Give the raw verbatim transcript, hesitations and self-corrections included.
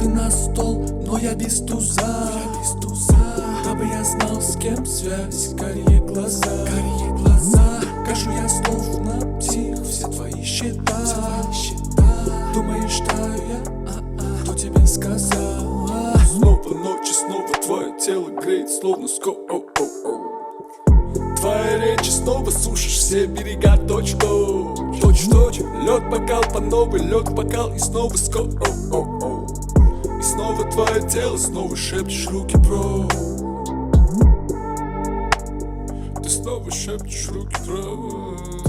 на стол, но я без туза, я без туза. Дабы я знал, с кем связь, карие глаза, карие глаза. Кашу я словно псих, все твои счета, все твои счета. Думаешь, что я, а-а, кто тебе сказал? Снова ночь и снова твое тело греет, словно ско. Твоя речь снова сушишь все берега точь-в-точь, точь-в-точь. Лед бокал по новой, лед бокал и снова ско. И снова твое тело, снова шепчешь руки прочь. Ты снова шепчешь руки прочь.